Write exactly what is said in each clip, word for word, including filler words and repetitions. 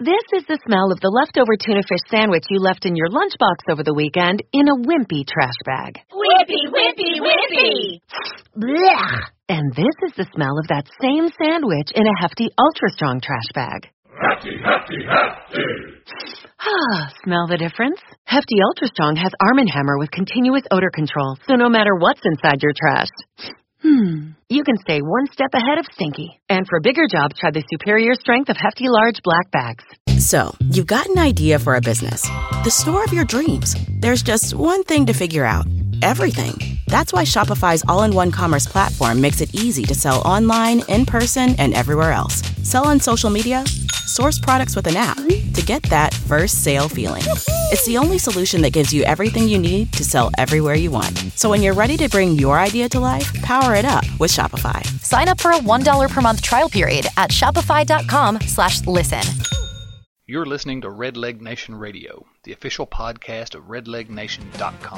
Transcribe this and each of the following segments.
This is the smell of the leftover tuna fish sandwich you left in your lunchbox over the weekend in a wimpy trash bag. Wimpy, wimpy, wimpy! Blech! And this is the smell of that same sandwich in a hefty, ultra-strong trash bag. Hefty, hefty, hefty! Ah, smell the difference? Hefty Ultra Strong has Arm and Hammer with continuous odor control, so no matter what's inside your trash, hmm, you can stay one step ahead of stinky. And for bigger jobs, try the superior strength of Hefty Large Black Bags. So, you've got an idea for a business. The store of your dreams. There's just one thing to figure out. Everything. That's why Shopify's all-in-one commerce platform makes it easy to sell online, in person, and everywhere else. Sell on social media, source products with an app to get that first sale feeling. It's the only solution that gives you everything you need to sell everywhere you want. So when you're ready to bring your idea to life, power it up with Shopify. Sign up for a one dollar per month trial period at shopify.com slash listen. You're listening to Red Leg Nation Radio, the official podcast of red leg nation dot com.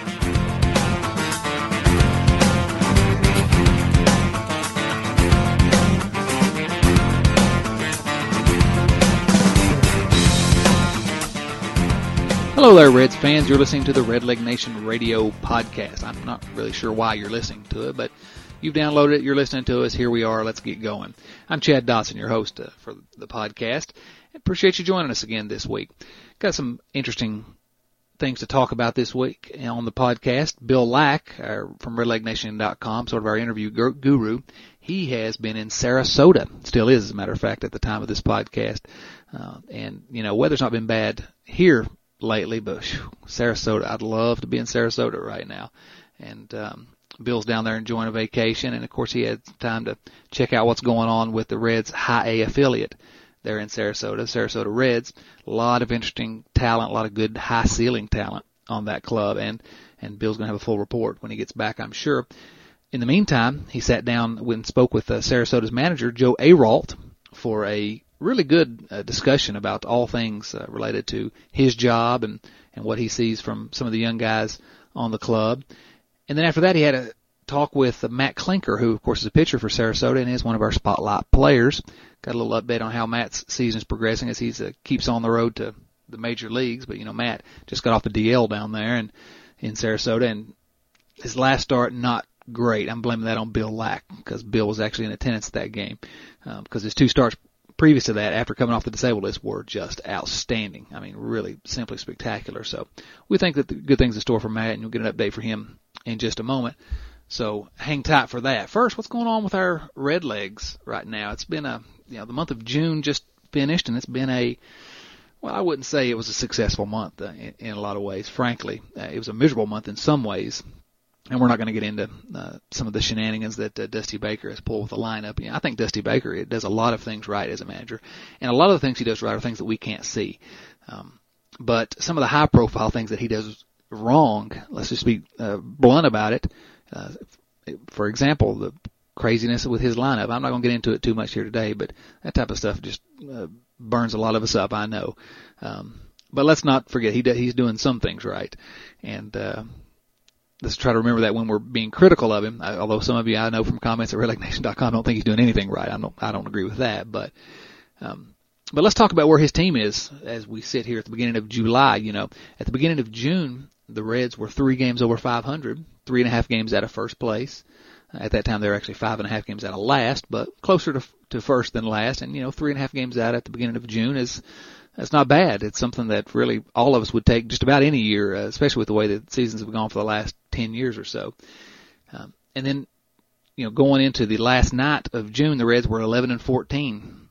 Hello there, Reds fans. You're listening to the Red Leg Nation Radio podcast. I'm not really sure why you're listening to it, but you've downloaded it. You're listening to us. Here we are. Let's get going. I'm Chad Dotson, your host uh, for the podcast. I appreciate you joining us again this week. Got some interesting things to talk about this week on the podcast. Bill Lack uh, from red leg nation dot com, sort of our interview guru, he has been in Sarasota, still is, as a matter of fact, at the time of this podcast. Uh, and, you know, weather's not been bad here lately, but whew, Sarasota, I'd love to be in Sarasota right now. And um, Bill's down there enjoying a vacation, and of course he had time to check out what's going on with the Reds High A affiliate there in Sarasota, Sarasota Reds. A lot of interesting talent, a lot of good high ceiling talent on that club, and and Bill's going to have a full report when he gets back, I'm sure. In the meantime, he sat down and spoke with uh, Sarasota's manager, Joe Aralt, for a really good uh, discussion about all things uh, related to his job and, and what he sees from some of the young guys on the club. And then after that, he had a talk with uh, Matt Klinker, who, of course, is a pitcher for Sarasota and is one of our spotlight players. Got a little update on how Matt's season is progressing as he uh, keeps on the road to the major leagues. But, you know, Matt just got off the D L down there and in Sarasota, and his last start, not great. I'm blaming that on Bill Lack because Bill was actually in attendance at that game uh, because his two starts previous to that, after coming off the disabled list, were just outstanding. I mean, really simply spectacular. So we think that the good things in store for Matt, and you'll get an update for him in just a moment. So hang tight for that. First, what's going on with our Red Legs right now? It's been a, you know, the month of June just finished, and it's been a, well, I wouldn't say it was a successful month uh, in, in a lot of ways. Frankly, uh, it was a miserable month in some ways. And we're not going to get into uh, some of the shenanigans that uh, Dusty Baker has pulled with the lineup. You know, I think Dusty Baker it does a lot of things right as a manager, and a lot of the things he does right are things that we can't see. Um, but some of the high-profile things that he does wrong, let's just be uh, blunt about it. Uh, for example, the craziness with his lineup. I'm not going to get into it too much here today, but that type of stuff just uh, burns a lot of us up, I know. Um, but let's not forget he do, he's doing some things right, and uh, let's try to remember that when we're being critical of him. I, although some of you I know from comments at red leg nation dot com don't think he's doing anything right. I don't. I don't agree with that. But, um, but let's talk about where his team is as we sit here at the beginning of July. You know, at the beginning of June, the Reds were three games over five hundred, three and a half games out of first place. At that time, they were actually five and a half games out of last, but closer to to first than last. And you know, three and a half games out at the beginning of June is. That's not bad. It's something that really all of us would take just about any year, uh, especially with the way that seasons have gone for the last ten years or so. Um, and then, you know, going into the last night of June, the Reds were eleven and fourteen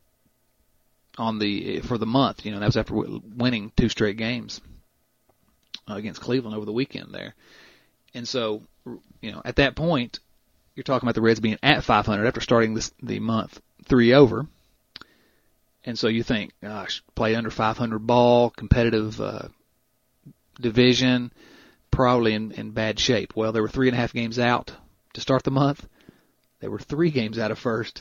on the for the month. You know, that was after winning two straight games uh, against Cleveland over the weekend there. And so, you know, at that point, you're talking about the Reds being at five hundred after starting this the month three over. And so you think, gosh, played under five hundred ball, competitive uh, division, probably in, in bad shape. Well, there were three and a half games out to start the month. They were three games out of first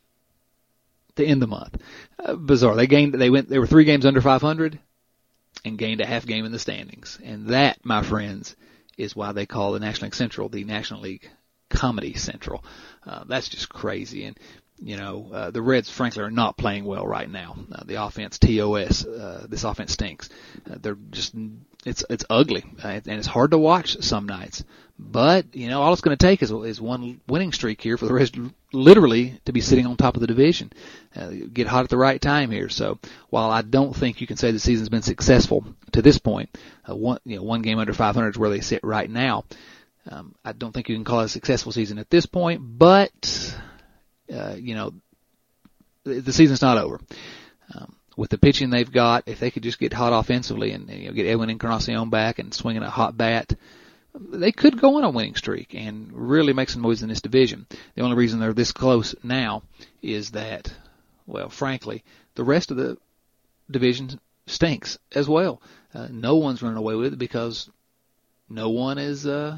to end the month. Uh, bizarre. They gained. They went. They were three games under five hundred and gained a half game in the standings. And that, my friends, is why they call the National League Central the National League Comedy Central. Uh, that's just crazy. And you know, uh, the Reds, frankly, are not playing well right now. Uh, the offense, T O S, uh, this offense stinks. Uh, they're just, it's it's ugly, uh, and it's hard to watch some nights. But, you know, all it's going to take is, is one winning streak here for the Reds literally to be sitting on top of the division. Uh, get hot at the right time here. So while I don't think you can say the season's been successful to this point, uh, one, you know, one game under five hundred is where they sit right now. Um, I don't think you can call it a successful season at this point, but, uh, you know, the, the season's not over. Um, with the pitching they've got, if they could just get hot offensively and, and you know, get Edwin Encarnacion back and swinging a hot bat, they could go on a winning streak and really make some noise in this division. The only reason they're this close now is that, well, frankly, the rest of the division stinks as well. Uh, no one's running away with it because no one is uh,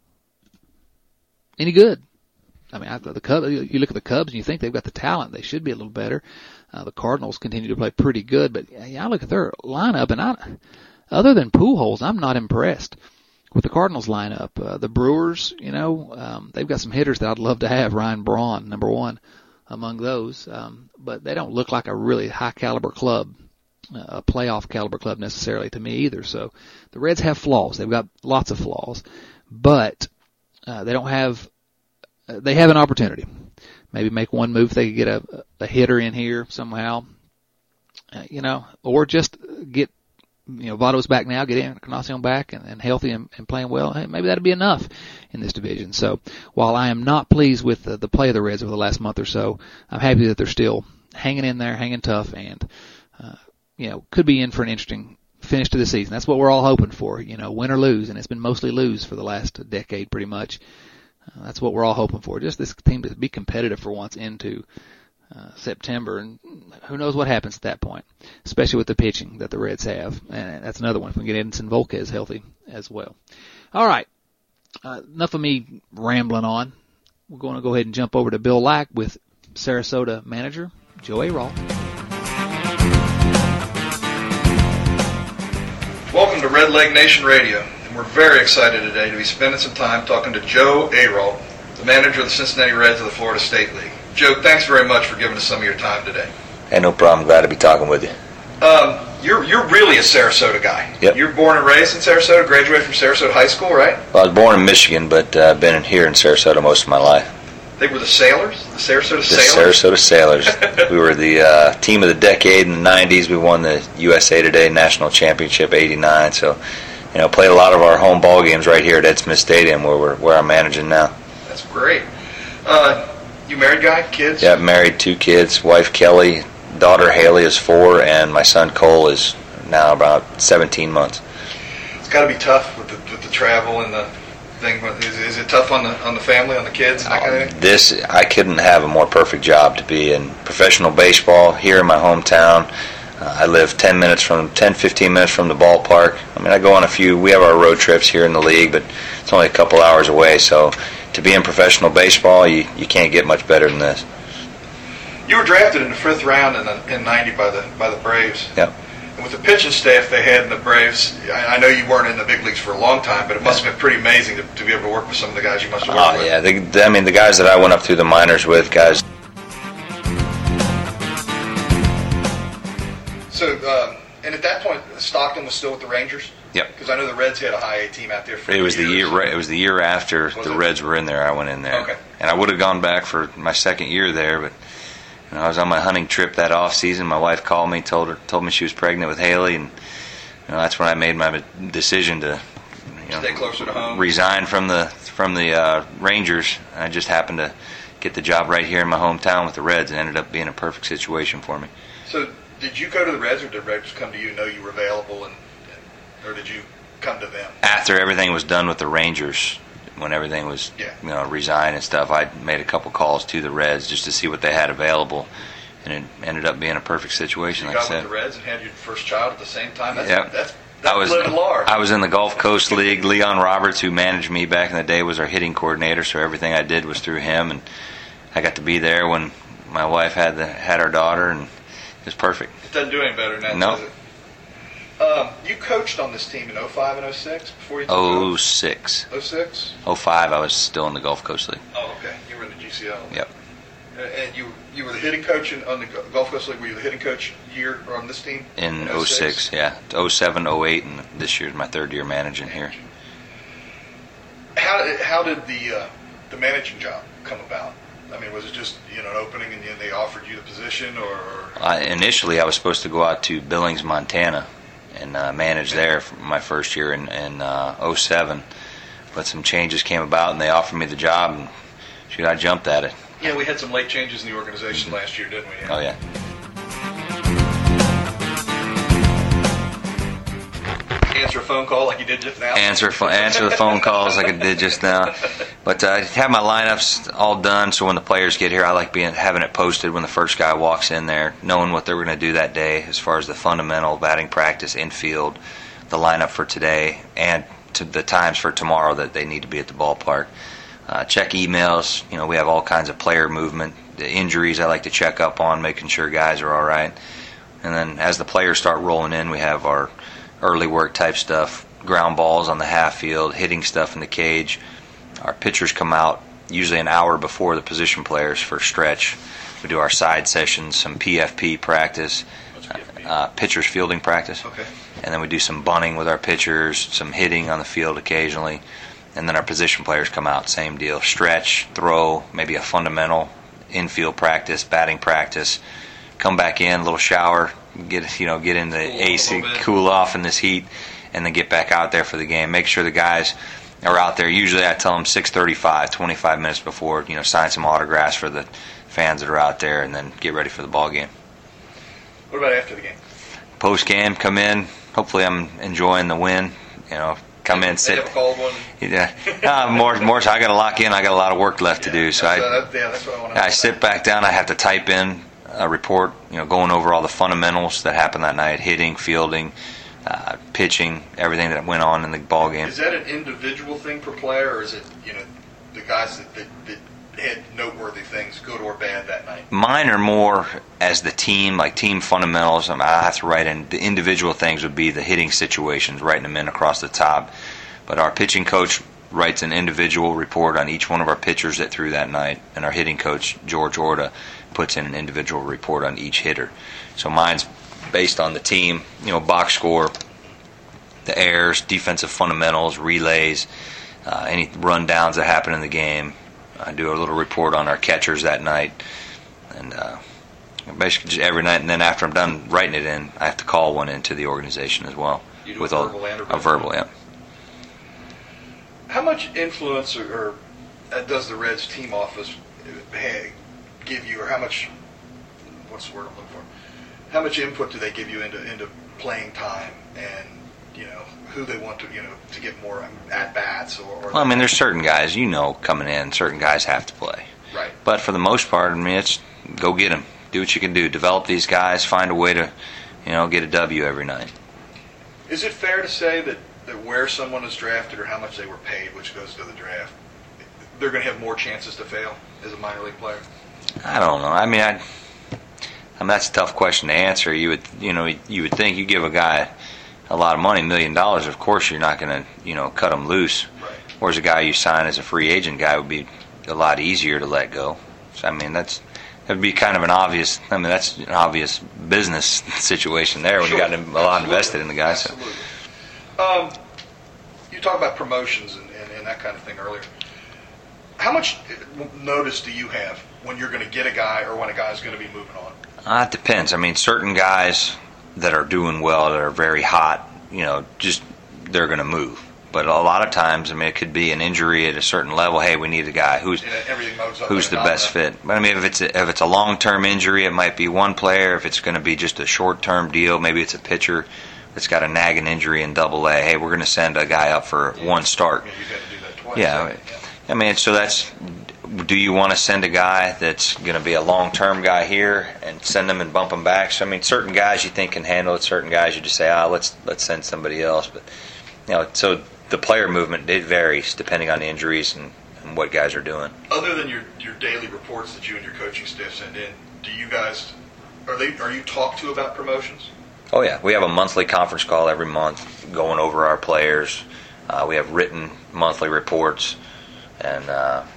any good. I mean, I, the Cubs, you look at the Cubs and you think they've got the talent. They should be a little better. Uh, the Cardinals continue to play pretty good, but yeah, I look at their lineup, and I, other than Pujols, I'm not impressed with the Cardinals lineup. Uh, the Brewers, you know, um, they've got some hitters that I'd love to have. Ryan Braun, number one among those, um, but they don't look like a really high caliber club, uh, a playoff caliber club necessarily to me either. So the Reds have flaws. They've got lots of flaws, but uh, they don't have. Uh, they have an opportunity. Maybe make one move. They could get a, a hitter in here somehow, uh, you know, or just get. You know, Votto's back now, get Encarnacion back and, and healthy and, and playing well. Hey, maybe that'd be enough in this division. So while I am not pleased with the, the play of the Reds over the last month or so, I'm happy that they're still hanging in there, hanging tough, and, uh, you know, could be in for an interesting finish to the season. That's what we're all hoping for, you know, win or lose, and it's been mostly lose for the last decade pretty much. Uh, that's what we're all hoping for, just this team to be competitive for once into Uh, September, and who knows what happens at that point, especially with the pitching that the Reds have. And that's another one if we can get Edinson Volquez healthy as well. All right, uh, enough of me rambling on. We're going to go ahead and jump over to Bill Lack with Sarasota manager Joe Arol. Welcome to Red Leg Nation Radio, and we're very excited today to be spending some time talking to Joe Arol, the manager of the Cincinnati Reds of the Florida State League. Joe, thanks very much for giving us some of your time today. Hey, no problem. Glad to be talking with you. Um, you're you're really a Sarasota guy. Yep. You're born and raised in Sarasota, graduated from Sarasota High School, right? Well, I was born in Michigan, but I've uh, been here in Sarasota most of my life. They were the Sailors? The Sarasota the Sailors? The Sarasota Sailors. We were the uh, team of the decade in the nineties. We won the U S A Today National Championship eighty-nine. So, you know, played a lot of our home ball games right here at Ed Smith Stadium where, we're, where I'm managing now. That's great. Uh, you married guy? Kids? Yeah, married, two kids. Wife Kelly, daughter Haley is four, and my son Cole is now about seventeen months. It's got to be tough with the, with the travel and the thing. Is, is it tough on the on the family, on the kids, and that kind of thing? This, I couldn't have a more perfect job to be in professional baseball here in my hometown. Uh, I live ten minutes from, ten, fifteen minutes from the ballpark. I mean, I go on a few, we have our road trips here in the league, but it's only a couple hours away, so to be in professional baseball, you, you can't get much better than this. You were drafted in the fifth round in, the, in ninety by the by the Braves. Yep. And with the pitching staff they had in the Braves, I, I know you weren't in the big leagues for a long time, but it must have been pretty amazing to, to be able to work with some of the guys you must have worked oh, with. yeah. The, I mean, the guys that I went up through the minors with, guys. So, um, and at that point, Stockton was still with the Rangers? Yep. Because I know the Reds had a high A team out there for It was years. the year. It was the year after was the it? Reds were in there. I went in there. Okay. And I would have gone back for my second year there, but you know, I was on my hunting trip that off season. My wife called me, told her, told me she was pregnant with Haley, and you know, that's when I made my decision to you know, stay closer to home. Resign from the from the uh, Rangers. I just happened to get the job right here in my hometown with the Reds, and ended up being a perfect situation for me. So, did you go to the Reds, or did the Reds come to you, know you were available, and, and or did you come to them? After everything was done with the Rangers, when everything was, yeah. you know, resigned and stuff, I made a couple calls to the Reds just to see what they had available, and it ended up being a perfect situation. You like got I said, with the Reds and had your first child at the same time. That's yep. that's, that's I was living large. I was in the Gulf Coast League. Leon Roberts, who managed me back in the day, was our hitting coordinator, so everything I did was through him, and I got to be there when my wife had the had our daughter, and it was perfect. It doesn't do any better than that, No. does it? Um, you coached on this team in oh five and oh six before you took oh over? six oh six? oh five I was still in the Gulf Coast League. Oh, okay. You were in the G C L. Yep. And you you were the hitting coach in, on the Gulf Coast League. Were you the hitting coach year on this team? In oh six, yeah. oh seven, oh eight, and this year's my third year managing here. How did, how did the uh, the managing job come about? I mean, was it just, you know, an opening and then they offered you the position, or? Uh, initially, I was supposed to go out to Billings, Montana, and uh, manage there for my first year in, in uh, oh seven. But some changes came about, and they offered me the job, and shoot, I jumped at it. Yeah, we had some late changes in the organization mm-hmm. last year, didn't we? Yeah. Oh, yeah. Answer a phone call like you did just now? Answer fo- answer the phone calls like I did just now. But uh, I have my lineups all done, so when the players get here, I like being having it posted when the first guy walks in there, knowing what they're going to do that day as far as the fundamental batting practice, infield, the lineup for today, and to the times for tomorrow that they need to be at the ballpark. Uh, check emails. You know, we have all kinds of player movement. The injuries I like to check up on, making sure guys are all right. And then as the players start rolling in, we have our early work type stuff, ground balls on the half field, hitting stuff in the cage. Our pitchers come out usually an hour before the position players for stretch. We do our side sessions, some P F P practice, uh, pitchers fielding practice. Okay. And then we do some bunting with our pitchers, some hitting on the field occasionally. And then our position players come out, same deal. Stretch, throw, maybe a fundamental infield practice, batting practice. Come back in, a little shower, get you know get in the A C, cool off in this heat, and then get back out there for the game. Make sure the guys are out there. Usually I tell them six thirty-five, twenty-five minutes before, you know, sign some autographs for the fans that are out there, and then get ready for the ball game. What about after the game? Post game, come in. Hopefully I'm enjoying the win. You know, come in, sit. They have a cold one. Yeah, uh, more, more. I got to lock in. I got a lot of work left yeah, to do. So I, that, yeah, that's what I want to. I sit back down. I have to type in a report. You know, going over all the fundamentals that happened that night: hitting, fielding, uh, pitching, everything that went on in the ball game. Is that an individual thing per player, or is it, you know, the guys that, that, that had noteworthy things, good or bad, that night? Mine are more as the team, like team fundamentals. I mean, I have to write in. The individual things would be the hitting situations, writing them in across the top. But our pitching coach writes an individual report on each one of our pitchers that threw that night, and our hitting coach, George Orta, puts in an individual report on each hitter. So mine's based on the team, you know, box score, the errors, defensive fundamentals, relays, uh, any rundowns that happen in the game. I do a little report on our catchers that night, and uh, basically just every night. And then after I'm done writing it in, I have to call one into the organization as well. You do with a verbal all, and a a verbal, yeah. How much influence or, or uh, does the Reds team office uh, give you, or how much, what's the word I'm looking for? How much input do they give you into into playing time and, you know, who they want to, you know, to get more at bats or? or well, I mean, there's certain guys, you know, coming in, certain guys have to play. Right. But for the most part, I mean, it's go get them, do what you can do, develop these guys, find a way to, you know, get a W every night. Is it fair to say that, that where someone is drafted or how much they were paid, which goes to the draft, they're going to have more chances to fail as a minor league player? I don't know. I mean, I, I mean, that's a tough question to answer. You would, you know, you would think you give a guy a lot of money, a million dollars, of course you're not going to, you know, cut him loose. Right. Whereas a guy you sign as a free agent guy would be a lot easier to let go. So, I mean, that's that would be kind of an obvious. I mean, that's an obvious business situation there when Sure. you got a lot Absolutely. invested in the guy. So. Absolutely. Um, you talk about promotions and, and, and that kind of thing earlier. How much notice do you have when you're going to get a guy or when a guy's going to be moving on? Uh, it depends. I mean, certain guys that are doing well, that are very hot, you know, just they're going to move. But a lot of times, I mean, it could be an injury at a certain level. Hey, we need a guy who's You know, everything moves up who's and the down, best right? fit. But I mean, if it's a, if it's a long-term injury, it might be one player. If it's going to be just a short-term deal, maybe it's a pitcher that's got a nagging injury in Double A. Hey, we're going to send a guy up for Yeah. one start. Yeah, you've got to do that twice. Yeah, right? I mean, so that's. Do you want to send a guy that's going to be a long-term guy here and send them and bump them back? So I mean, certain guys you think can handle it. Certain guys you just say, ah, let's let's send somebody else. But you know, so the player movement it varies depending on the injuries and, and what guys are doing. Other than your, your daily reports that you and your coaching staff send in, do you guys are they are you talked to about promotions? Oh yeah, we have a monthly conference call every month going over our players. Uh, we have written monthly reports, and uh,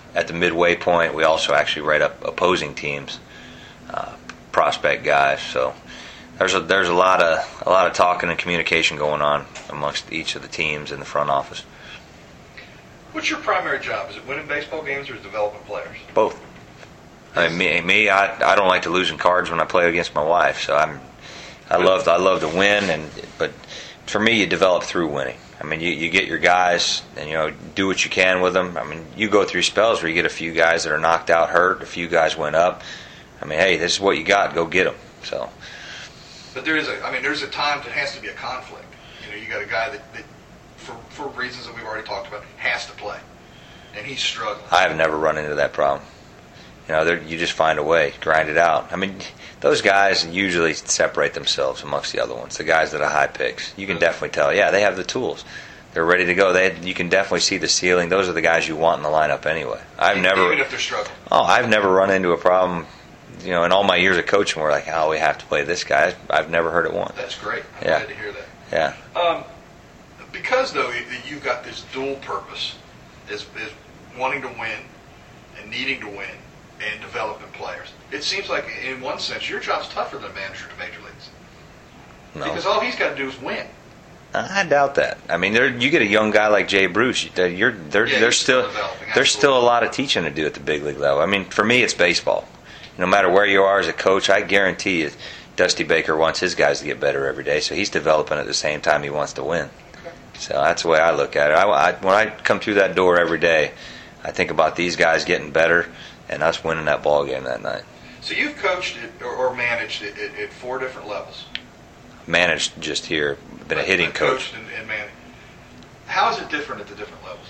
at the midway point, we also actually write up opposing teams, uh, prospect guys. So there's a there's a lot of a lot of talking and communication going on amongst each of the teams in the front office. What's your primary job? Is it winning baseball games or is it developing players? Both. I mean, me, me I, I don't like to lose in cards when I play against my wife. So I'm, I love I love to win, and but for me, you develop through winning. I mean, you, you get your guys, and you know, do what you can with them. I mean, you go through spells where you get a few guys that are knocked out, hurt. A few guys went up. I mean, hey, this is what you got. Go get them. So. But there is a, I mean, there's a time that has to be a conflict. You know, you got a guy that, that for for reasons that we've already talked about, has to play, and he's struggling. I have never run into that problem. You know, you just find a way, grind it out. I mean, those guys usually separate themselves amongst the other ones. The guys that are high picks, you can definitely tell. Yeah, they have the tools. They're ready to go. They, you can definitely see the ceiling. Those are the guys you want in the lineup anyway. I've even, never, even if they're struggling. Oh, I've never run into a problem. You know, in all my years of coaching, we're like, oh, we have to play this guy. I've never heard it once. That's great. I'm yeah. glad to hear that. Yeah. Um, because though you've got this dual purpose, is is wanting to win and needing to win and developing players. It seems like, in one sense, your job's tougher than a manager to major leagues. No. Because all he's got to do is win. I doubt that. I mean, there, you get a young guy like Jay Bruce. You're, there, yeah, there's still, still there's still a lot of teaching to do at the big league level. I mean, for me, it's baseball. No matter where you are as a coach, I guarantee you, Dusty Baker wants his guys to get better every day. So he's developing at the same time he wants to win. Okay. So that's the way I look at it. I, I, when I come through that door every day, I think about these guys getting better and us winning that ball game that night. So you've coached it or, or managed it at, at four different levels. Managed just here, been a hitting I've coach. Coached and, and managed. How is it different at the different levels?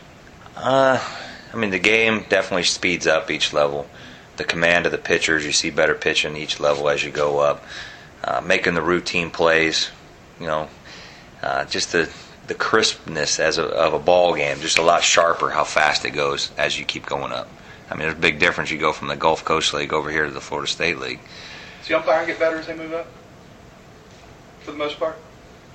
Uh, I mean, the game definitely speeds up each level. The command of the pitchers, you see better pitching each level as you go up. Uh, making the routine plays, you know, uh, just the the crispness as a, of a ball game, just a lot sharper how fast it goes as you keep going up. I mean, there's a big difference. You go from the Gulf Coast League over here to the Florida State League. Does the umpiring get better as they move up, for the most part?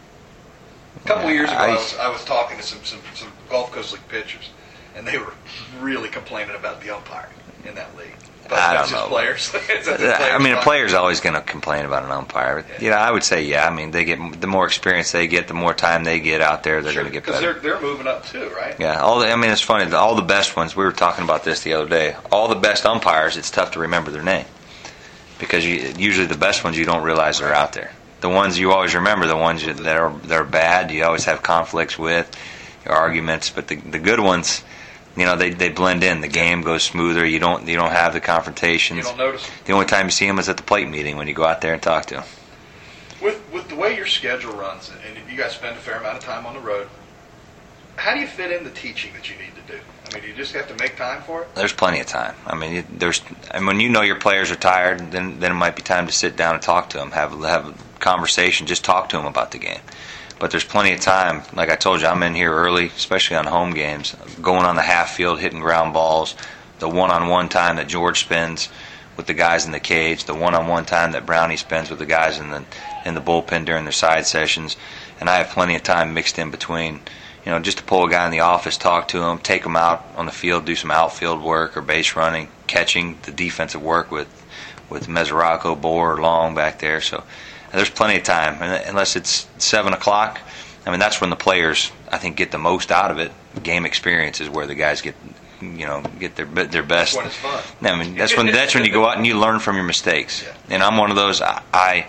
A couple of years ago, I, I, was, I was talking to some, some, some Gulf Coast League pitchers, and they were really complaining about the umpiring in that league. But I that's don't just know. Players. players. I mean, a player's always going to complain about an umpire. Yeah. You know, I would say, yeah. I mean, they get the more experience they get, the more time they get out there, they're sure, going to get better. Because they're, they're moving up too, right? Yeah. All the, I mean, it's funny. All the best ones, we were talking about this the other day, all the best umpires, it's tough to remember their name. Because you, usually the best ones you don't realize are out there. The ones you always remember, the ones that are, that are bad, you always have conflicts with, your arguments. But the, the good ones, you know, they, they blend in. The game goes smoother. You don't you don't have the confrontations. You don't notice them. The only time you see them is at the plate meeting when you go out there and talk to them. With with the way your schedule runs, and you guys spend a fair amount of time on the road, how do you fit in the teaching that you need to do? I mean, do you just have to make time for it? There's plenty of time. I mean, it, there's. And when you know your players are tired, then then it might be time to sit down and talk to them, have have a conversation, just talk to them about the game. But there's plenty of time. Like I told you, I'm in here early, especially on home games, going on the half field, hitting ground balls, the one-on-one time that George spends with the guys in the cage, the one-on-one time that Brownie spends with the guys in the in the bullpen during their side sessions, and I have plenty of time mixed in between. You know, just to pull a guy in the office, talk to him, take him out on the field, do some outfield work or base running, catching, the defensive work with with Mesoraco, Bohr, or Long back there. So there's plenty of time, unless it's seven o'clock. I mean, that's when the players, I think, get the most out of it. Game experience is where the guys get, you know, get their their best. That's when it's fun. I mean, that's when that's when you go out and you learn from your mistakes. Yeah. And I'm one of those. I, I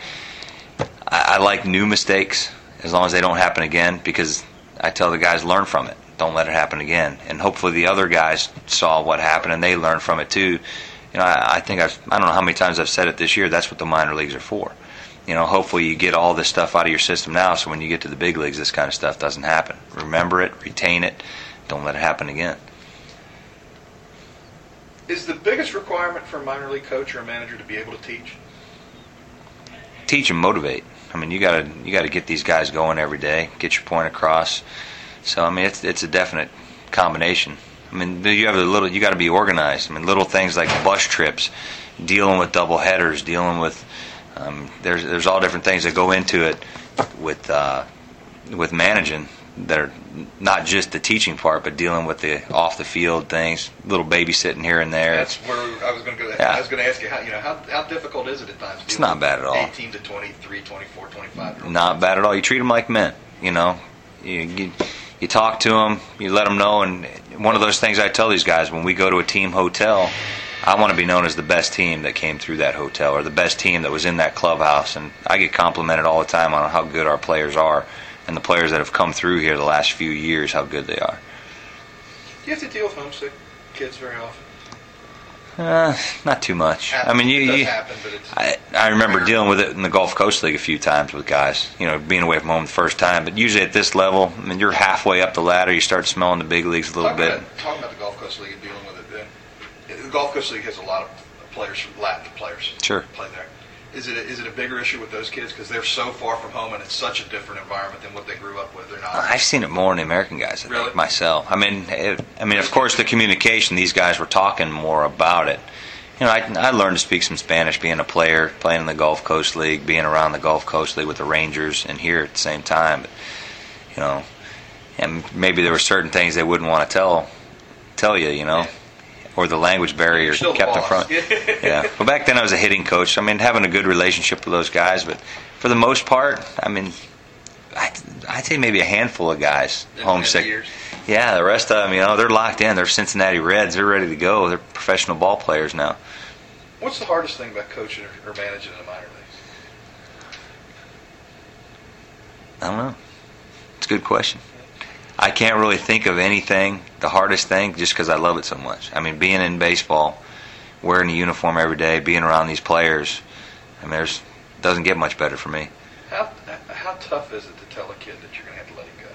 I like new mistakes as long as they don't happen again, because I tell the guys, learn from it. Don't let it happen again. And hopefully the other guys saw what happened and they learned from it too. You know, I, I think I've I don't know how many times I've said it this year. That's what the minor leagues are for. You know, hopefully you get all this stuff out of your system now, so when you get to the big leagues, this kind of stuff doesn't happen. Remember it, retain it, don't let it happen again. Is the biggest requirement for a minor league coach or a manager to be able to teach? Teach and motivate. I mean, you gotta you gotta get these guys going every day, get your point across. So I mean, it's it's a definite combination. I mean, you have a little. You got to be organized. I mean, little things like bus trips, dealing with double headers, dealing with. Um, there's there's all different things that go into it with uh, with managing. that are not just the teaching part, but dealing with the off the field things, little babysitting here and there. That's where I was going to go. Yeah. I was going to ask you how you know how, how difficult is it at times? It's not bad at all. eighteen to twenty-three, twenty-four, twenty-five. Not bad at all. You treat them like men. You know, you, you you talk to them, you let them know, and one of those things I tell these guys when we go to a team hotel, I want to be known as the best team that came through that hotel or the best team that was in that clubhouse, and I get complimented all the time on how good our players are. And the players that have come through here the last few years, how good they are. Do you have to deal with homesick kids very often? Uh, not too much. Happens. I mean, you. It does you happen, but it's I, I remember dealing with it in the Gulf Coast League a few times with guys. You know, being away from home the first time. But usually at this level, I mean, you're halfway up the ladder. You start smelling the big leagues a little talking bit. About, talking about the Gulf Coast League and dealing with it, then, the Gulf Coast League has a lot of players, Latin players, sure, play there. Is it a, is it a bigger issue with those kids because they're so far from home and it's such a different environment than what they grew up with? They're not. I've seen it more in the American guys, I really? think, myself. I mean, it, I mean, of course, the communication. These guys were talking more about it. You know, I, I learned to speak some Spanish being a player, playing in the Gulf Coast League, being around the Gulf Coast League with the Rangers, and here at the same time. But, you know, and maybe there were certain things they wouldn't want to tell tell you. You know. Yeah. Or the language barrier kept them from. Yeah. Well, back then I was a hitting coach. I mean, having a good relationship with those guys, but for the most part, I mean, I, I'd say maybe a handful of guys in homesick. Years. Yeah, the rest of them, you know, they're locked in. They're Cincinnati Reds. They're ready to go. They're professional ball players now. What's the hardest thing about coaching or, or managing in the minor leagues? I don't know. It's a good question. I can't really think of anything, the hardest thing, just because I love it so much. I mean, being in baseball, wearing a uniform every day, being around these players, I mean, there's doesn't get much better for me. How how tough is it to tell a kid that you're going to have to let him go?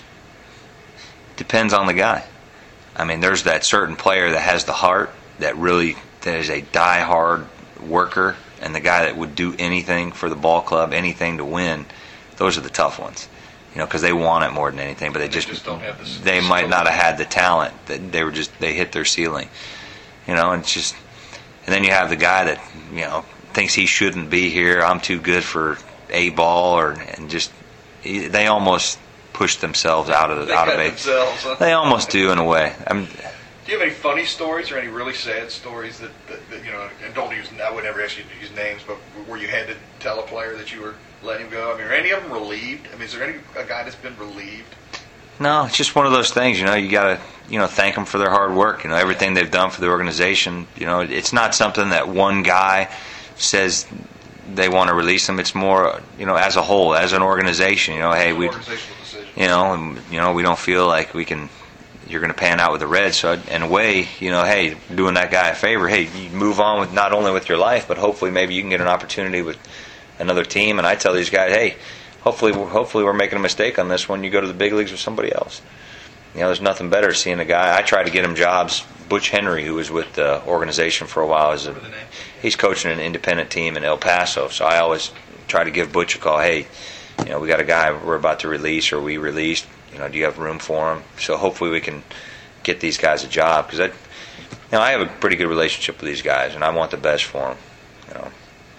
Depends on the guy. I mean, there's that certain player that has the heart, that really that is a die-hard worker, and the guy that would do anything for the ball club, anything to win. Those are the tough ones. You know, because they want it more than anything, but they, they just, just don't have the they might not have had the talent. That they were just they hit their ceiling. You know, and it's just, and then you have the guy that you know thinks he shouldn't be here. I'm too good for A ball, or and just they almost push themselves out of they out of it. Huh? They almost do in a way. I mean, do you have any funny stories or any really sad stories that, that, that you know? And don't use I would never ask you to use names, but where you had to tell a player that you were letting him go? I mean, are any of them relieved? I mean, is there any a guy that's been relieved? No, it's just one of those things. You know, you got to you know thank them for their hard work. You know, everything they've done for the organization. You know, it's not something that one guy says they want to release them. It's more, you know, as a whole, as an organization. You know, hey, we, you know, and, you know, we don't feel like we can. You're going to pan out with the Reds, so in a way, you know, hey, doing that guy a favor. Hey, you move on with not only with your life, but hopefully maybe you can get an opportunity with another team. And I tell these guys, hey, hopefully, hopefully we're making a mistake on this one. You go to the big leagues with somebody else. You know, there's nothing better seeing a guy. I try to get him jobs. Butch Henry, who was with the organization for a while, is a, he's coaching an independent team in El Paso. So I always try to give Butch a call. Hey, you know, we got a guy we're about to release, or we released. You know, do you have room for him? So hopefully we can get these guys a job, because I, you know, I have a pretty good relationship with these guys, and I want the best for them. You know.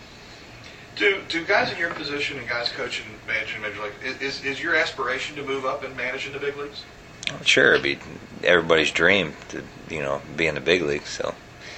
Do do guys in your position and guys coaching, managing major league, is is your aspiration to move up and manage in the big leagues? Sure, it'd be everybody's dream to you know be in the big leagues. So.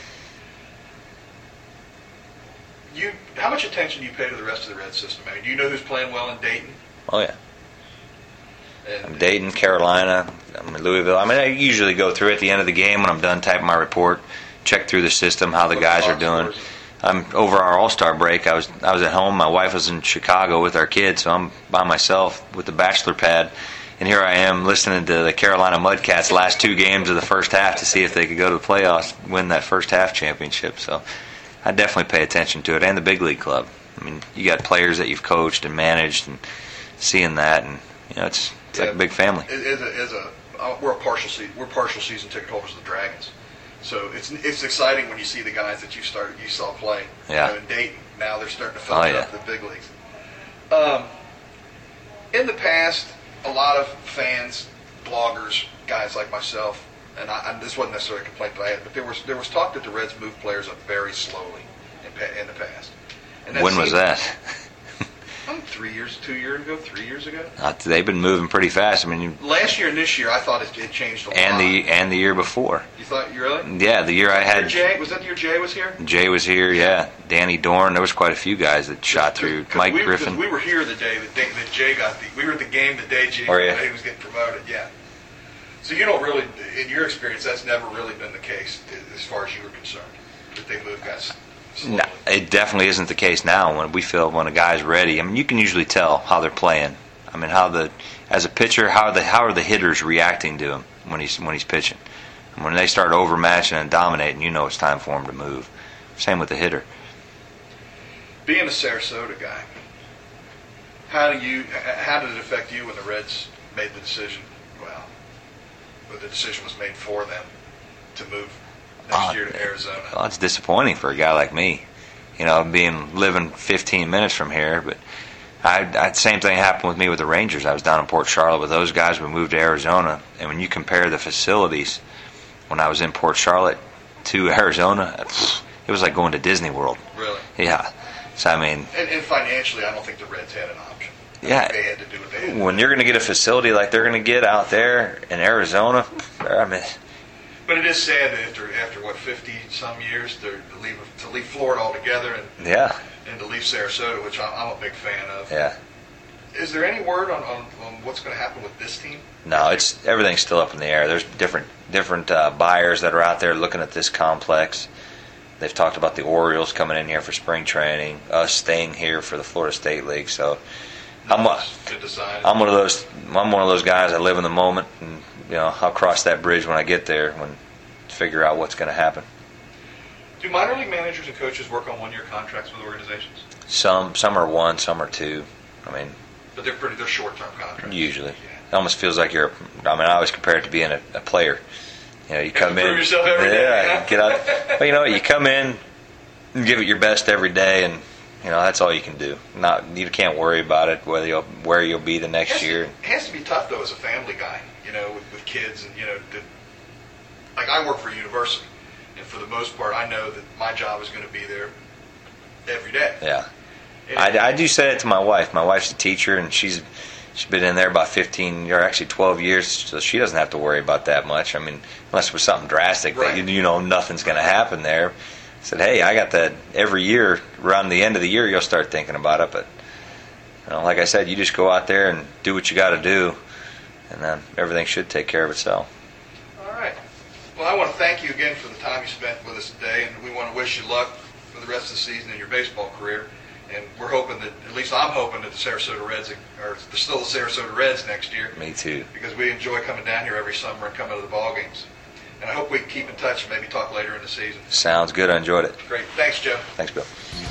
You, how much attention do you pay to the rest of the Red system? I mean, do you know who's playing well in Dayton? Oh yeah. I'm Dayton, Carolina, I'm in Louisville. I mean, I usually go through at the end of the game when I'm done typing my report, check through the system, how the guys are doing. I'm over our All-Star break. I was I was at home. My wife was in Chicago with our kids, so I'm by myself with the bachelor pad. And here I am listening to the Carolina Mudcats last two games of the first half to see if they could go to the playoffs, win that first half championship. So I definitely pay attention to it, and the big league club. I mean, you got players that you've coached and managed, and seeing that, and you know, it's it's yeah, like a big family. As a, as a uh, we're a partial season we're partial season ticket holders of the Dragons, so it's it's exciting when you see the guys that you started you saw play. Yeah. You know, in Dayton, now they're starting to filter oh, yeah. up the big leagues. Um, in the past, a lot of fans, bloggers, guys like myself, and I, I, this wasn't necessarily a complaint that I had, but there was there was talk that the Reds moved players up very slowly in, in the past. And that when was that? um, three years, two years ago, three years ago. Uh, they've been moving pretty fast. I mean, you, last year and this year, I thought it, it changed a lot. And the and the year before. You thought you really? Yeah, the year I had. Jay, was that the year Jay was here? Jay was here. Yeah, Danny Dorn. There was quite a few guys that shot through. Cause Mike we, Griffin. We were here the day that, day that Jay got the. We were at the game the day Jay oh, yeah. he was getting promoted. Yeah. So you don't really, in your experience, that's never really been the case as far as you were concerned, that they move guys slowly. No, it definitely isn't the case now. When we feel when a guy's ready, I mean, you can usually tell how they're playing. I mean, how the as a pitcher, how are the how are the hitters reacting to him when he's when he's pitching? And when they start overmatching and dominating, you know it's time for him to move. Same with the hitter. Being a Sarasota guy, how do you how did it affect you when the Reds made the decision? Well, but the decision was made for them to move next uh, year to Arizona. Well, it's disappointing for a guy like me, you know, being living fifteen minutes from here. But I, I same thing happened with me with the Rangers. I was down in Port Charlotte with those guys. We moved to Arizona, and when you compare the facilities when I was in Port Charlotte to Arizona, it was like going to Disney World. Really? Yeah. So I mean, and, and financially, I don't think the Reds had an option. I yeah. They had to do what they had. When you're going to get a facility like they're going to get out there in Arizona, I mean. But it is sad that after after what fifty some years to leave to leave Florida altogether and yeah. and to leave Sarasota, which I'm, I'm a big fan of. Yeah. Is there any word on, on, on what's going to happen with this team? No, it's everything's still up in the air. There's different different uh, buyers that are out there looking at this complex. They've talked about the Orioles coming in here for spring training, us staying here for the Florida State League. So I'm a, I'm one of those I'm one of those guys. I live in the moment, and you know I'll cross that bridge when I get there when to figure out what's going to happen. Do minor league managers and coaches work on one-year contracts with organizations? Some some are one, some are two. I mean, but they're pretty they're short-term contracts. Usually, yeah. It almost feels like you're. I mean, I always compare it to being a, a player. You know, you come you in, yourself every yeah, day, yeah. get out. But you know, you come in, and give it your best every day, and you know that's all you can do. Not you can't worry about it whether you'll where you'll be the next it year. To, it has to be tough though as a family guy, you know, with, with kids and you know, to, like I work for a university, and for the most part, I know that my job is going to be there every day. Yeah, and, I, I do say it to my wife. My wife's a teacher, and she's. She's been in there about fifteen, or actually twelve years, so she doesn't have to worry about that much. I mean, unless it was something drastic right. that you, you know nothing's going to happen there. I said, hey, I got that every year. Around the end of the year, you'll start thinking about it. But you know, like I said, you just go out there and do what you got to do, and then everything should take care of itself. All right. Well, I want to thank you again for the time you spent with us today, and we want to wish you luck for the rest of the season in your baseball career. And we're hoping that, at least I'm hoping that the Sarasota Reds are still the Sarasota Reds next year. Me too. Because we enjoy coming down here every summer and coming to the ball games. And I hope we can keep in touch and maybe talk later in the season. Sounds good. I enjoyed it. Great. Thanks, Joe. Thanks, Bill.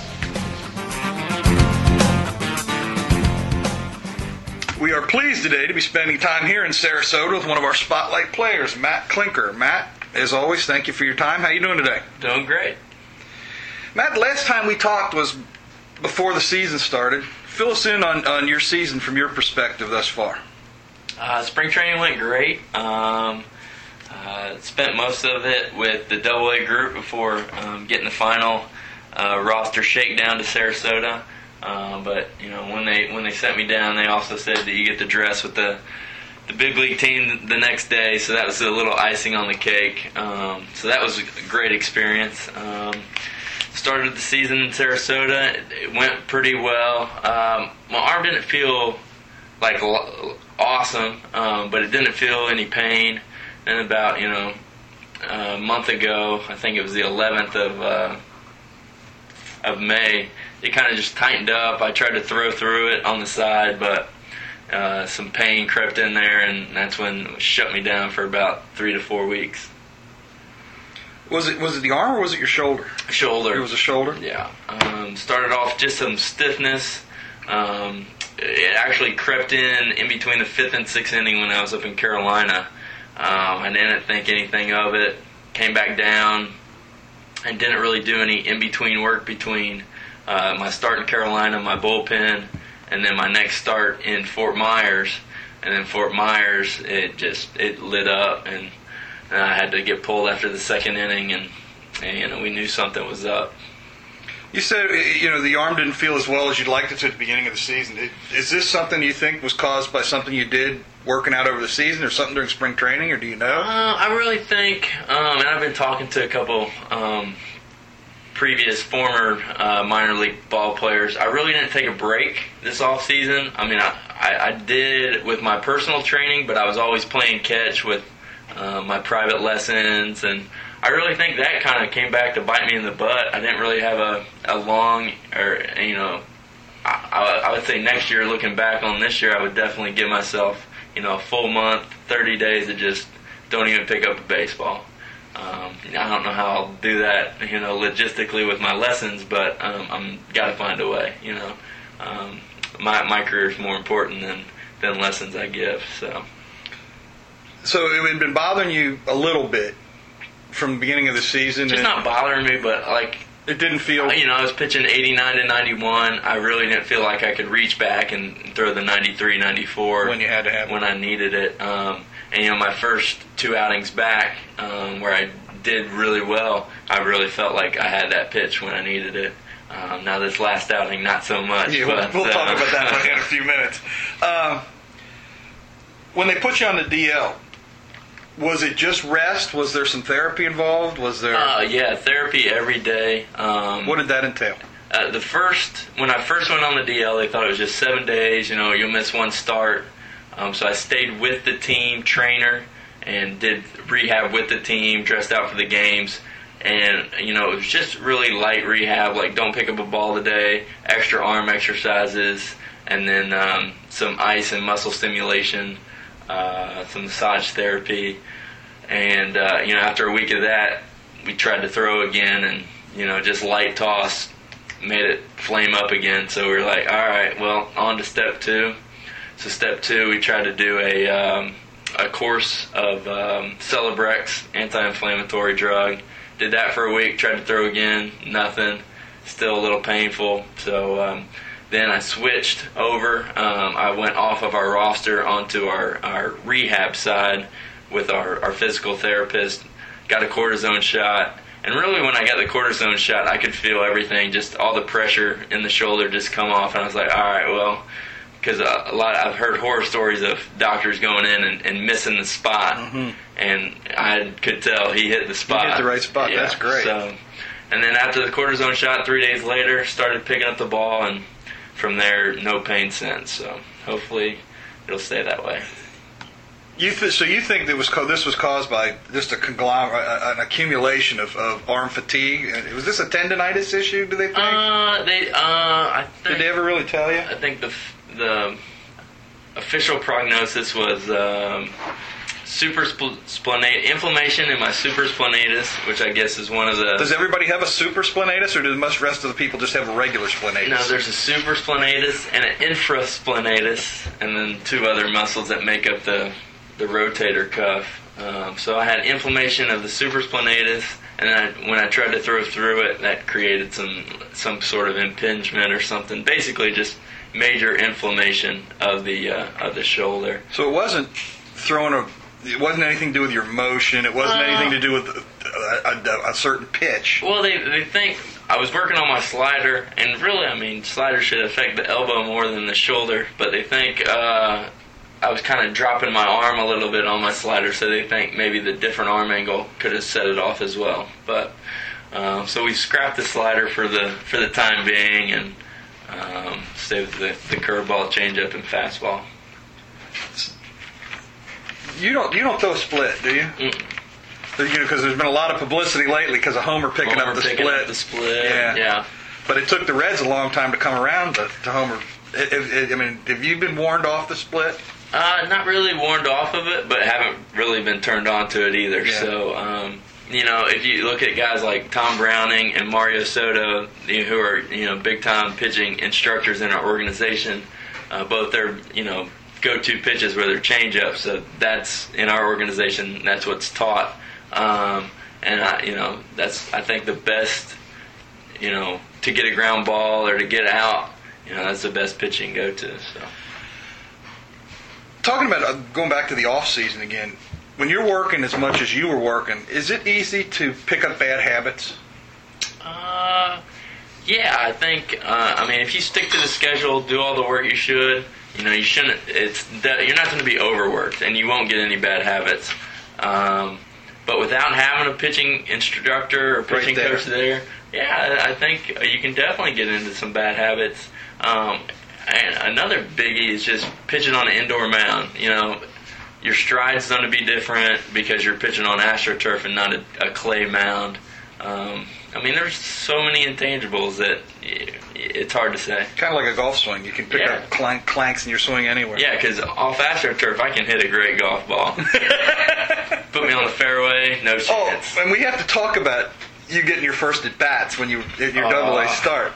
We are pleased today to be spending time here in Sarasota with one of our spotlight players, Matt Klinker. Matt, as always, thank you for your time. How you doing today? Doing great. Matt, the last time we talked was before the season started. Fill us in on, on your season from your perspective thus far. Uh, spring training went great. Um, uh, spent most of it with the Double A group before um, getting the final uh, roster shakedown to Sarasota. Uh, but you know, when they when they sent me down, they also said that you get to dress with the the big league team the next day. So that was a little icing on the cake. Um, so that was a great experience. Um, Started the season in Sarasota. It went pretty well. Um, my arm didn't feel like awesome, um, but it didn't feel any pain. And about you know a month ago, I think it was the eleventh of uh, of May, it kind of just tightened up. I tried to throw through it on the side, but uh, some pain crept in there, and that's when it shut me down for about three to four weeks. Was it was it the arm or was it your shoulder? Shoulder. It was a shoulder? Yeah. Um, started off just some stiffness. Um, it actually crept in in between the fifth and sixth inning when I was up in Carolina. Um, I didn't think anything of it. Came back down and didn't really do any in-between work between uh, my start in Carolina, my bullpen, and then my next start in Fort Myers. And then Fort Myers, it just it lit up, and I had to get pulled after the second inning, and, and you know we knew something was up. You said, you know, the arm didn't feel as well as you'd liked it to at the beginning of the season. Is this something you think was caused by something you did working out over the season or something during spring training, or do you know? Uh, I really think, um, and I've been talking to a couple um, previous former uh, minor league ball players. I really didn't take a break this off season. I mean, I, I, I did with my personal training, but I was always playing catch with uh, my private lessons, and I really think that kind of came back to bite me in the butt. I didn't really have a, a long, or, you know, I, I would say next year, looking back on this year, I would definitely give myself, you know, a full month, thirty days to just don't even pick up a baseball. Um, I don't know how I'll do that, you know, logistically with my lessons, but um, I'm got to find a way, you know. Um, my my career is more important than, than lessons I give, so. So it had been bothering you a little bit from the beginning of the season? Just not bothering me, but like it didn't feel. You know, I was pitching eighty-nine to ninety-one. I really didn't feel like I could reach back and throw the ninety-three, ninety-four when you had to have when I needed it. Um, and you know, my first two outings back, um, where I did really well, I really felt like I had that pitch when I needed it. Um, now this last outing, not so much. Yeah, but, we'll uh, talk about that in a few minutes. Um, when they put you on the D L. Was it just rest? Was there some therapy involved? Was there? Uh, yeah, therapy every day. Um, what did that entail? Uh, the first, when I first went on the D L, they thought it was just seven days. You know, you'll miss one start. Um, so I stayed with the team trainer and did rehab with the team, dressed out for the games. And, you know, it was just really light rehab, like don't pick up a ball today, extra arm exercises, and then um, some ice and muscle stimulation. Uh, some massage therapy, and uh, you know, after a week of that, we tried to throw again, and you know, just light toss made it flame up again. So we were like, all right, well, on to step two. So step two, we tried to do a um, a course of um, Celebrex, anti-inflammatory drug. Did that for a week. Tried to throw again, nothing. Still a little painful. So. Um, Then I switched over. Um, I went off of our roster onto our, our rehab side with our, our physical therapist. Got a cortisone shot. And really when I got the cortisone shot, I could feel everything, just all the pressure in the shoulder just come off. And I was like, all right, well, because a, a lot, I've heard horror stories of doctors going in and, and missing the spot. Mm-hmm. And I could tell he hit the spot. He hit the right spot. Yeah, that's great. So, and then after the cortisone shot, three days later, started picking up the ball, and from there, no pain since. So hopefully, it'll stay that way. You th- so you think that was co- this was caused by just a conglomerate, an accumulation of, of arm fatigue? Was this a tendonitis issue? Do they think? Uh, they. Uh, I think, Did they ever really tell you? I think the the official prognosis was um, supraspinatus inflammation in my supraspinatus, which I guess is one of the. Does everybody have a supraspinatus, or do most rest of the people just have a regular splenitis? No, there's a supraspinatus and an infraspinatus, and then two other muscles that make up the the rotator cuff. Um, so I had inflammation of the supraspinatus, and then I, when I tried to throw through it, that created some some sort of impingement or something. Basically, just major inflammation of the uh, of the shoulder. So it wasn't throwing a. It wasn't anything to do with your motion. It wasn't uh, anything to do with a, a, a certain pitch. Well, they they think I was working on my slider, and really, I mean, slider should affect the elbow more than the shoulder. But they think uh, I was kind of dropping my arm a little bit on my slider, so they think maybe the different arm angle could have set it off as well. But um, so we scrapped the slider for the for the time being, and um, stayed with the, the curveball, changeup, and fastball. You don't you don't throw a split, do you? Mm. You know, because there's been a lot of publicity lately because of Homer picking Homer up the picking split. Up the split. Yeah. yeah. But it took the Reds a long time to come around to, to Homer. It, it, I mean, have you been warned off the split? Uh, not really warned off of it, but haven't really been turned on to it either. Yeah. So, um, you know, if you look at guys like Tom Browning and Mario Soto, you know, who are, you know, big-time pitching instructors in our organization, uh, both their, you know, go-to pitches were their changeups. So that's, in our organization, that's what's taught. Um, and, I, you know, that's, I think, the best, you know, to get a ground ball or to get out, you know, that's the best pitching go-to, so. Talking about uh, going back to the off season again, when you're working as much as you were working, is it easy to pick up bad habits? Uh, Yeah, I think. Uh, I mean, if you stick to the schedule, do all the work you should. You know, you shouldn't. It's you're not going to be overworked, and you won't get any bad habits. Um, but without having a pitching instructor or pitching right there. coach there, yeah, I think you can definitely get into some bad habits. Um, and another biggie is just pitching on an indoor mound. You know, your stride's going to be different because you're pitching on AstroTurf and not a, a clay mound. Um, I mean, there's so many intangibles that it's hard to say. Kind of like a golf swing. You can pick Yeah. up clank, clanks in your swing anywhere. Yeah, because off AstroTurf, I can hit a great golf ball. Put me on the fairway, no chance. Oh, and we have to talk about you getting your first at-bats when you at your Oh. double A start.